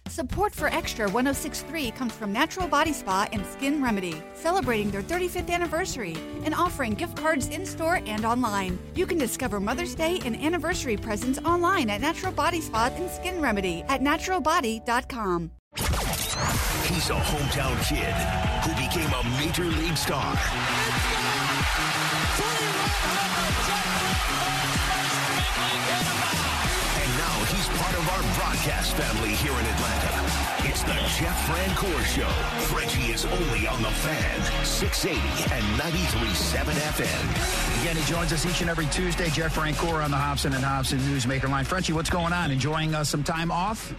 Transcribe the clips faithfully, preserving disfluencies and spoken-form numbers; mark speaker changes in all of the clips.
Speaker 1: Support for Extra one oh six point three comes from Natural Body Spa and Skin Remedy, celebrating their thirty-fifth anniversary and offering gift cards in-store and online. You can discover Mother's Day and anniversary presents online at Natural Body Spa and Skin Remedy at natural body dot com.
Speaker 2: He's a hometown kid who became a major league star. And now he's part of our broadcast family here in Atlanta. It's the Jeff Francoeur Show. Frenchie is only on the Fan, six eighty and ninety-three point seven F M.
Speaker 3: Again, he joins us each and every Tuesday. Jeff Francoeur on the Hobson and Hobson Newsmaker line. Frenchie, what's going on? Enjoying uh, some time off?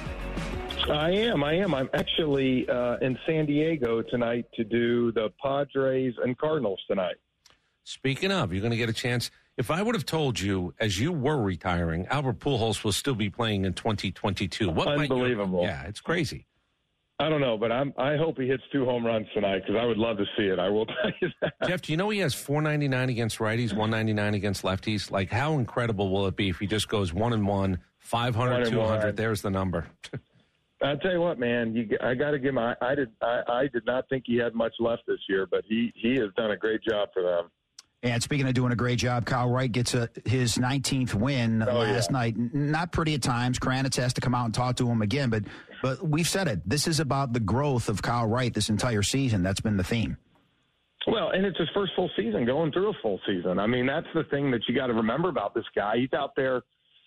Speaker 4: I am. I am. I'm actually uh, in San Diego tonight to do the Padres and Cardinals tonight.
Speaker 5: Speaking of, you're going to get a chance. If I would have told you as you were retiring, Albert Pujols will still be playing in twenty twenty-two. What
Speaker 4: Unbelievable.
Speaker 5: Might you, yeah, it's crazy.
Speaker 4: I don't know, but I'm, I hope he hits two home runs tonight because I would love to see it. I will tell you that.
Speaker 5: Jeff, do you know he has four ninety-nine against righties, one ninety-nine against lefties? Like, how incredible will it be if he just goes one and one, five hundred, two hundred? There's the number.
Speaker 4: I'll tell you what, man. You, I got to give him. I, I did. I, I did not think he had much left this year, but he he has done a great job for them.
Speaker 3: And speaking of doing a great job, Kyle Wright gets a, his nineteenth win
Speaker 4: oh,
Speaker 3: last
Speaker 4: yeah.
Speaker 3: night. Not pretty at times. Kranitz has to come out and talk to him again, but but we've said it. This is about the growth of Kyle Wright this entire season. That's been the theme.
Speaker 4: Well, and it's his first full season, going through a full season. I mean, that's the thing that you got to remember about this guy. He's out there.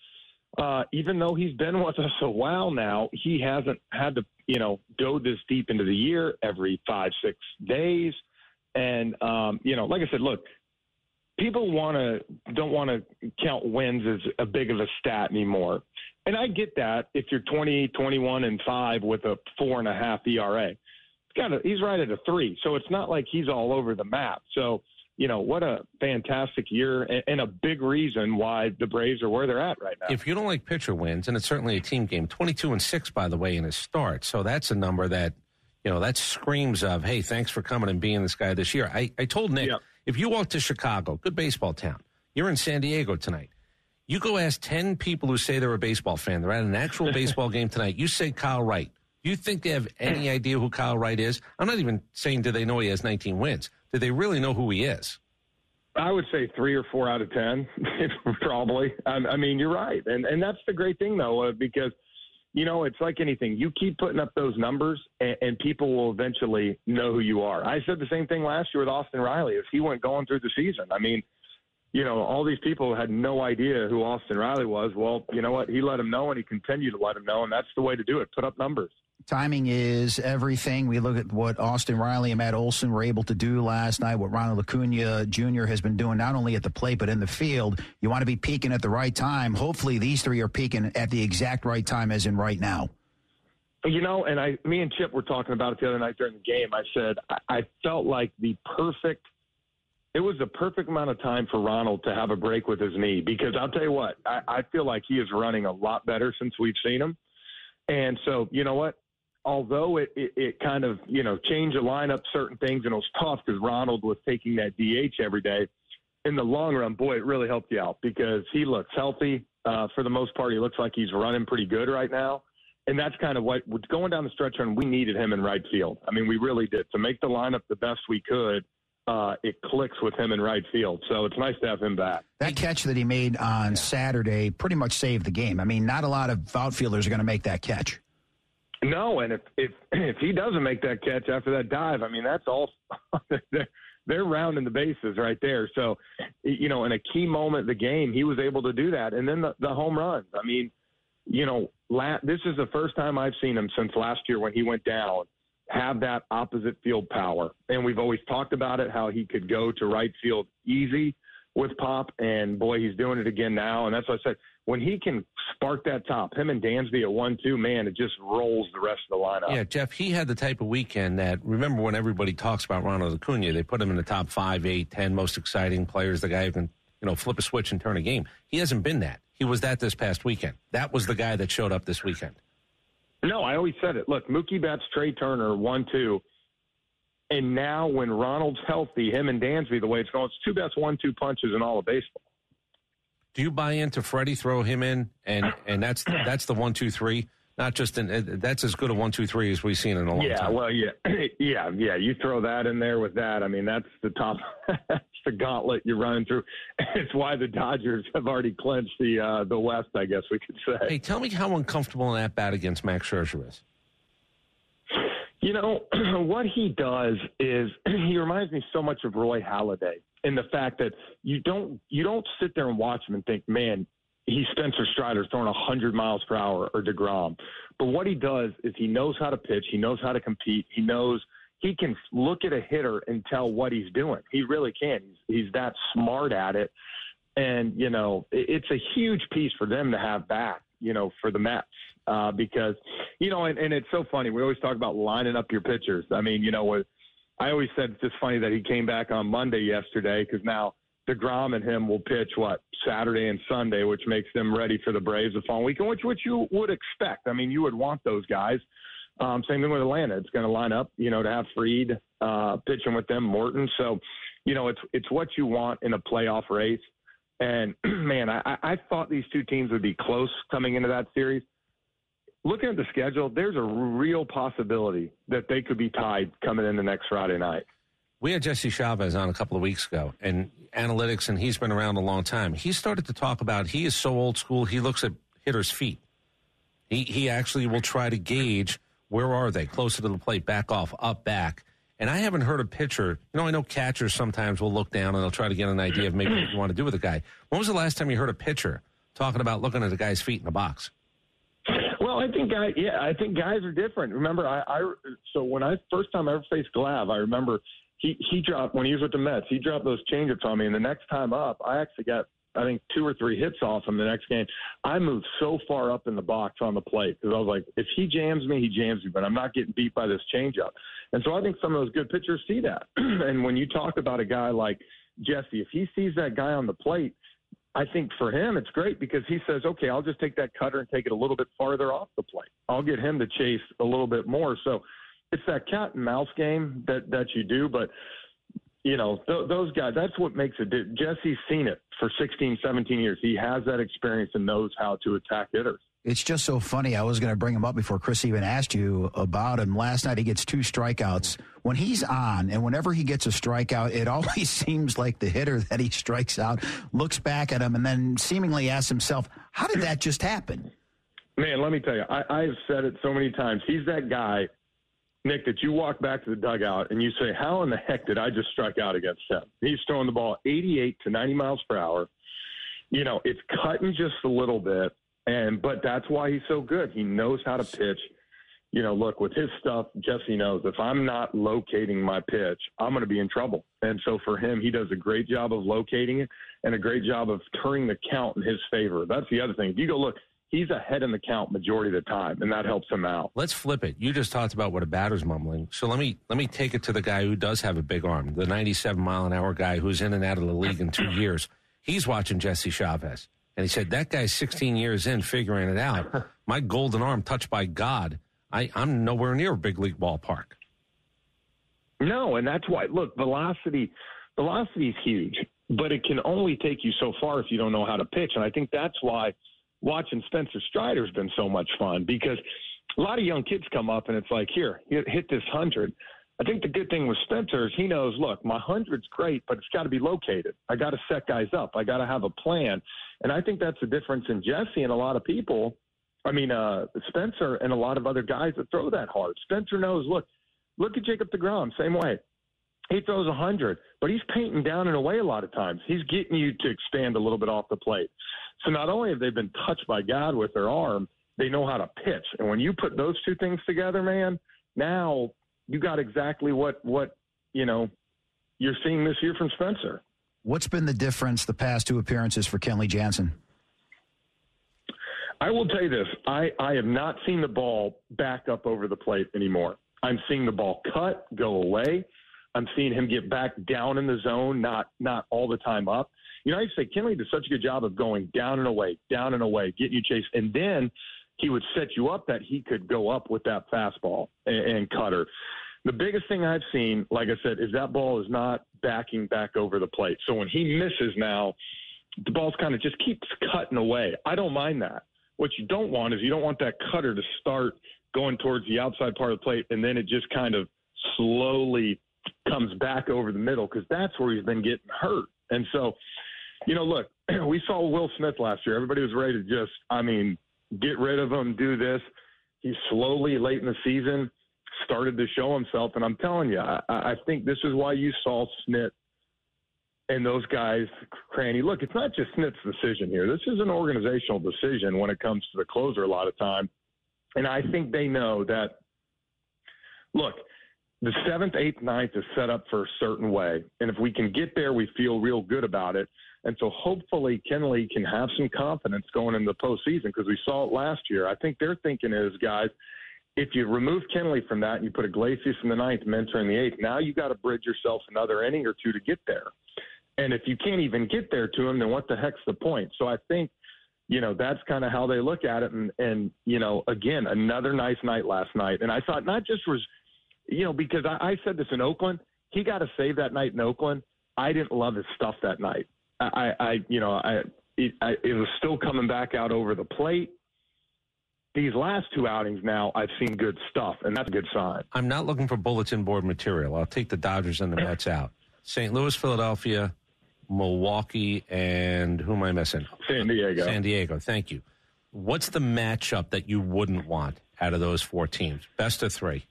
Speaker 4: Uh, even though he's been with us a while now, he hasn't had to, you know, go this deep into the year every five, six days. And, um, you know, like I said, look, people want to don't want to count wins as a big of a stat anymore. And I get that if you're twenty, twenty-one, and five with a four and a half E R A. He's got a, he's right at a three. So it's not like he's all over the map. So, you know, what a fantastic year and, and a big reason why the Braves are where they're at right now.
Speaker 5: If you don't like pitcher wins, and it's certainly a team game, twenty-two and six, by the way, in his start. So that's a number that, you know, that screams of, hey, thanks for coming and being this guy this year. I, I told Nick, yep. If you walk to Chicago, good baseball town, you're in San Diego tonight. You go ask ten people who say they're a baseball fan. They're at an actual baseball game tonight. You say Kyle Wright. You think they have any idea who Kyle Wright is? I'm not even saying do they know he has nineteen wins. Do they really know who he is?
Speaker 4: I would say three or four out of ten, probably. I, I mean, you're right. And and that's the great thing, though, uh, because, you know, it's like anything. You keep putting up those numbers, and, and people will eventually know who you are. I said the same thing last year with Austin Riley as he went going through the season. I mean, you know, all these people had no idea who Austin Riley was. Well, you know what? He let them know, and he continued to let them know, and that's the way to do it. Put up numbers.
Speaker 3: Timing is everything. We look at what Austin Riley and Matt Olson were able to do last night, what Ronald Acuna Junior has been doing not only at the plate but in the field. You want to be peaking at the right time. Hopefully these three are peaking at the exact right time, as in right now.
Speaker 4: You know, and I, me and Chip were talking about it the other night during the game. I said I, I felt like the perfect – it was the perfect amount of time for Ronald to have a break with his knee because I'll tell you what, I, I feel like he is running a lot better since we've seen him. And so, you know what? Although it, it, it kind of, you know, changed the lineup, certain things, and it was tough because Ronald was taking that D H every day. In the long run, boy, it really helped you out because he looks healthy. Uh, for the most part, he looks like he's running pretty good right now. And that's kind of what, going down the stretch run, we needed him in right field. I mean, we really did. To make the lineup the best we could, uh, it clicks with him in right field. So it's nice to have him back.
Speaker 3: That catch that he made on Saturday pretty much saved the game. I mean, not a lot of outfielders are going to make that catch.
Speaker 4: No, and if, if if he doesn't make that catch after that dive, I mean, that's all they're, they're rounding the bases right there. So, you know, in a key moment of the game, he was able to do that. And then the, the home runs. I mean, you know, la- this is the first time I've seen him since last year when he went down have that opposite field power. And we've always talked about it, how he could go to right field easy with Pop. And, boy, he's doing it again now. And that's what I said. When he can spark that top, him and Dansby at one two, man, it just rolls the rest of the lineup.
Speaker 5: Yeah, Jeff, he had the type of weekend that, remember when everybody talks about Ronald Acuna, they put him in the top five, eight, ten most exciting players, the guy who can, you know, flip a switch and turn a game. He hasn't been that. He was that this past weekend. That was the guy that showed up this weekend.
Speaker 4: No, I always said it. Look, Mookie Betts, Trey Turner, one two. And now when Ronald's healthy, him and Dansby, the way it's going, it's two best one two punches in all of baseball.
Speaker 5: Do you buy into Freddie, throw him in, and, and that's that's the one, two, three? Not just in, that's as good a one, two, three as we've seen in a long
Speaker 4: yeah,
Speaker 5: time.
Speaker 4: Yeah, well, yeah, yeah, yeah. You throw that in there with that. I mean, that's the top, that's the gauntlet you're running through. It's why the Dodgers have already clinched the uh, the West, I guess we could say.
Speaker 5: Hey, tell me how uncomfortable in that bat against Max Scherzer is.
Speaker 4: You know, what he does is he reminds me so much of Roy Halladay in the fact that you don't you don't sit there and watch him and think, man, he's Spencer Strider throwing one hundred miles per hour or DeGrom. But what he does is he knows how to pitch. He knows how to compete. He knows he can look at a hitter and tell what he's doing. He really can. He's, he's that smart at it. And, you know, it's a huge piece for them to have back, you know, for the Mets. Uh, because, you know, and, and it's so funny. We always talk about lining up your pitchers. I mean, you know, what I always said it's just funny that he came back on Monday yesterday because now DeGrom and him will pitch, what, Saturday and Sunday, which makes them ready for the Braves the following weekend, which, which you would expect. I mean, you would want those guys. Um, same thing with Atlanta. It's going to line up, you know, to have Fried uh, pitching with them, Morton. So, you know, it's it's what you want in a playoff race. And, man, I, I thought these two teams would be close coming into that series. Looking at the schedule, there's a real possibility that they could be tied coming into next Friday night.
Speaker 5: We had Jesse Chavez on a couple of weeks ago, and analytics, and he's been around a long time. He started to talk about he is so old school, he looks at hitters' feet. He he actually will try to gauge where are they, closer to the plate, back off, up, back. And I haven't heard a pitcher, you know, I know catchers sometimes will look down and they'll try to get an idea of maybe what you want to do with a guy. When was the last time you heard a pitcher talking about looking at the guy's feet in the box?
Speaker 4: Well, I think I yeah, I think guys are different. Remember, I, I so when I first time I ever faced Glav, I remember he he dropped when he was with the Mets. He dropped those changeups on me, and the next time up, I actually got I think two or three hits off him. The next game, I moved so far up in the box on the plate because I was like, if he jams me, he jams me, but I'm not getting beat by this changeup. And so I think some of those good pitchers see that. And when you talk about a guy like Jesse, if he sees that guy on the plate, I think for him it's great because he says, okay, I'll just take that cutter and take it a little bit farther off the plate. I'll get him to chase a little bit more. So it's that cat and mouse game that, that you do. But, you know, th- those guys, that's what makes it. Jesse's seen it for sixteen, seventeen years. He has that experience and knows how to attack hitters.
Speaker 3: It's just so funny. I was going to bring him up before Chris even asked you about him. Last night he gets two strikeouts. When he's on and whenever he gets a strikeout, it always seems like the hitter that he strikes out looks back at him and then seemingly asks himself, how did that just happen?
Speaker 4: Man, let me tell you, I, I've said it so many times. He's that guy, Nick, that you walk back to the dugout and you say, how in the heck did I just strike out against him? He's throwing the ball eighty-eight to ninety miles per hour. You know, it's cutting just a little bit. And but that's why he's so good. He knows how to pitch. You know, look, with his stuff, Jesse knows if I'm not locating my pitch, I'm going to be in trouble. And so for him, he does a great job of locating it and a great job of turning the count in his favor. That's the other thing. If you go look, he's ahead in the count majority of the time, and that helps him out.
Speaker 5: Let's flip it. You just talked about what a batter's mumbling. So let me let me take it to the guy who does have a big arm, the ninety-seven mile an hour guy who's in and out of the league in two years. He's watching Jesse Chavez. And he said, that guy's sixteen years in figuring it out. My golden arm touched by God. I, I'm nowhere near a big league ballpark.
Speaker 4: No, and that's why, look, velocity, velocity is huge, but it can only take you so far if you don't know how to pitch. And I think that's why watching Spencer Strider has been so much fun because a lot of young kids come up and it's like, here, hit this hundred. I think the good thing with Spencer is he knows, look, my hundred's great, but it's got to be located. I got to set guys up. I got to have a plan. And I think that's the difference in Jesse and a lot of people. I mean, uh, Spencer and a lot of other guys that throw that hard. Spencer knows, look, look at Jacob deGrom, same way. He throws one hundred, but he's painting down and away a lot of times. He's getting you to expand a little bit off the plate. So not only have they been touched by God with their arm, they know how to pitch. And when you put those two things together, man, now you got exactly what, what you know, you're seeing this year from Spencer.
Speaker 3: What's been the difference the past two appearances for Kenley Jansen?
Speaker 4: I will tell you this. I, I have not seen the ball back up over the plate anymore. I'm seeing the ball cut, go away. I'm seeing him get back down in the zone, not not all the time up. You know, I used to say Kenley did such a good job of going down and away, down and away, getting you chased. And then he would set you up that he could go up with that fastball and, and cutter. The biggest thing I've seen, like I said, is that ball is not backing back over the plate. So when he misses now, the ball's kind of just keeps cutting away. I don't mind that. what you don't want is you don't want that cutter to start going towards the outside part of the plate, and then it just kind of slowly comes back over the middle, because that's where he's been getting hurt. And so, you know, look, we saw Will Smith last year. Everybody was ready to just, I mean, get rid of him, do this. He slowly, late in the season, started to show himself. And I'm telling you, I, I think this is why you saw Snit and those guys, Cranny. Look, it's not just Snit's decision here. This is an organizational decision when it comes to the closer a lot of time. And I think they know that, look, the seventh, eighth, ninth is set up for a certain way. And if we can get there, we feel real good about it. And so hopefully Kenley can have some confidence going into the postseason, because we saw it last year. I think their thinking is, guys, if you remove Kenley from that and you put Iglesias in the ninth, Mentor in the eighth, now you got to bridge yourself another inning or two to get there. And if you can't even get there to him, then what the heck's the point? So I think, you know, that's kind of how they look at it. And, and, you know, again, another nice night last night. And I thought not just was, you know, because I, I said this in Oakland, he got a save that night in Oakland. I didn't love his stuff that night. I, I you know, I it, I it was still coming back out over the plate. These last two outings now, I've seen good stuff, and that's a good sign.
Speaker 5: I'm not looking for bulletin board material. I'll take the Dodgers and the Mets out. Saint Louis, Philadelphia, Milwaukee, and who am I missing?
Speaker 4: San Diego.
Speaker 5: San Diego, thank you. What's the matchup that you wouldn't want out of those four teams? Best of three.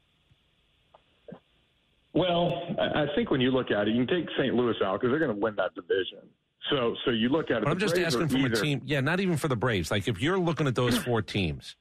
Speaker 4: Well, I think when you look at it, you can take Saint Louis out because they're going to win that division. So so you look at it.
Speaker 5: But I'm just
Speaker 4: Braves
Speaker 5: asking from
Speaker 4: either,
Speaker 5: a team. Yeah, not even for the Braves. Like, if you're looking at those four teams,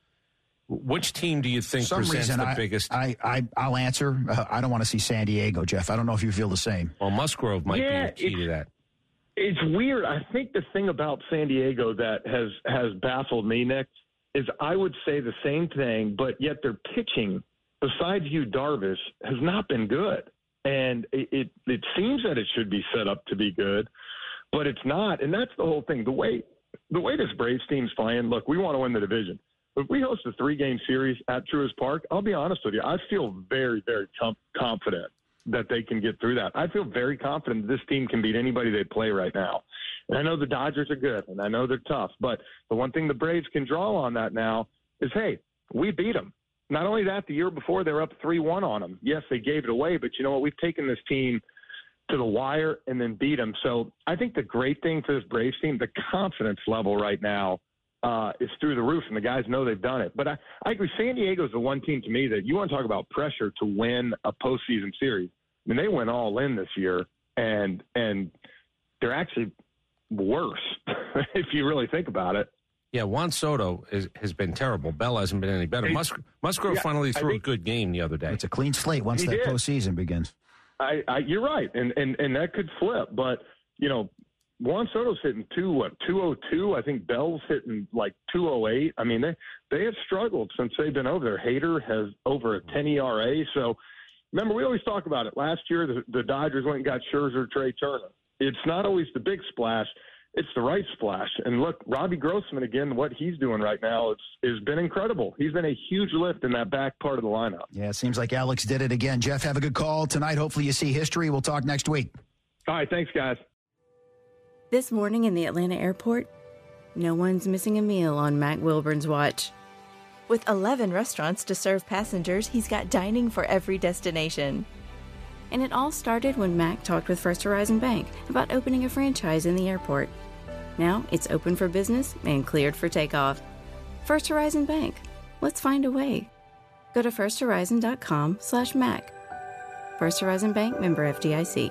Speaker 5: which team do you think
Speaker 3: some
Speaker 5: presents
Speaker 3: reason
Speaker 5: the
Speaker 3: I,
Speaker 5: biggest?
Speaker 3: I, I, I'll answer. Uh, I don't want to see San Diego, Jeff. I don't know if you feel the same.
Speaker 5: Well, Musgrove might
Speaker 4: yeah,
Speaker 5: be a key to that.
Speaker 4: It's weird. I think the thing about San Diego that has, has baffled me, Nick, is I would say the same thing, but yet their pitching, besides Yu Darvish, has not been good. And it, it, it seems that it should be set up to be good, but it's not. And that's the whole thing. The way the way this Braves team's playing, look, we want to win the division. If we host a three-game series at Truist Park, I'll be honest with you, I feel very, very com- confident that they can get through that. I feel very confident that this team can beat anybody they play right now. And I know the Dodgers are good, and I know they're tough, but the one thing the Braves can draw on that now is, hey, we beat them. Not only that, the year before they were up three one on them. Yes, they gave it away, but you know what? We've taken this team to the wire and then beat them. So I think the great thing for this Braves team, the confidence level right now uh, is through the roof, and the guys know they've done it. But I, I agree, San Diego's the one team to me that you want to talk about pressure to win a postseason series. I mean, they went all in this year, and and they're actually worse if you really think about it.
Speaker 5: Yeah, Juan Soto is, has been terrible. Bell hasn't been any better. Mus- Musgrove
Speaker 4: yeah,
Speaker 5: finally threw
Speaker 4: think,
Speaker 5: a good game the other day.
Speaker 3: It's a clean slate once that
Speaker 4: did.
Speaker 3: postseason begins.
Speaker 4: I, I, you're right, and, and and that could flip. But you know, Juan Soto's hitting two what two oh two. I think Bell's hitting like two oh eight. I mean, they they have struggled since they've been over there. Hader has over a ten E R A. So remember, we always talk about it. Last year, the, the Dodgers went and got Scherzer, Trey Turner. It's not always the big splash. It's the right splash. And look, Robbie Grossman, again, what he's doing right now it's, has been incredible. He's been a huge lift in that back part of the lineup.
Speaker 3: Yeah, it seems like Alex did it again. Jeff, have a good call tonight. Hopefully you see history. We'll talk next week.
Speaker 4: All right, thanks, guys.
Speaker 6: This morning in the Atlanta airport, no one's missing a meal on Mac Wilburn's watch. With eleven restaurants to serve passengers, he's got dining for every destination. And it all started when Mac talked with First Horizon Bank about opening a franchise in the airport. Now it's open for business and cleared for takeoff. First Horizon Bank. Let's find a way. Go to firsthorizon.com slash Mac. First Horizon Bank, member F D I C.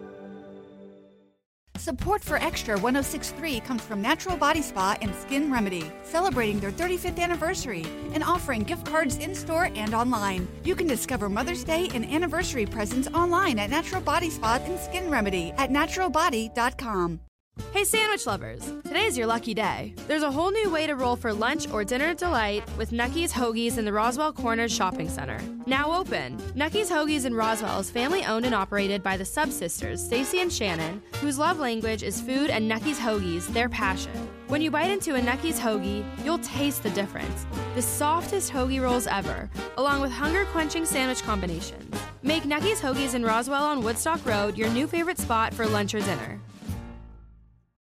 Speaker 1: Support for Extra one oh six point three comes from Natural Body Spa and Skin Remedy, celebrating their thirty-fifth anniversary and offering gift cards in-store and online. You can discover Mother's Day and anniversary presents online at Natural Body Spa and Skin Remedy at natural body dot com.
Speaker 7: Hey sandwich lovers, today's your lucky day. There's a whole new way to roll for lunch or dinner delight with Nucky's Hoagies in the Roswell Corners Shopping Center. Now open. Nucky's Hoagies in Roswell is family owned and operated by the Sub Sisters, Stacy and Shannon, whose love language is food and Nucky's Hoagies, their passion. When you bite into a Nucky's Hoagie, you'll taste the difference. The softest hoagie rolls ever, along with hunger-quenching sandwich combinations. Make Nucky's Hoagies in Roswell on Woodstock Road your new favorite spot for lunch or dinner.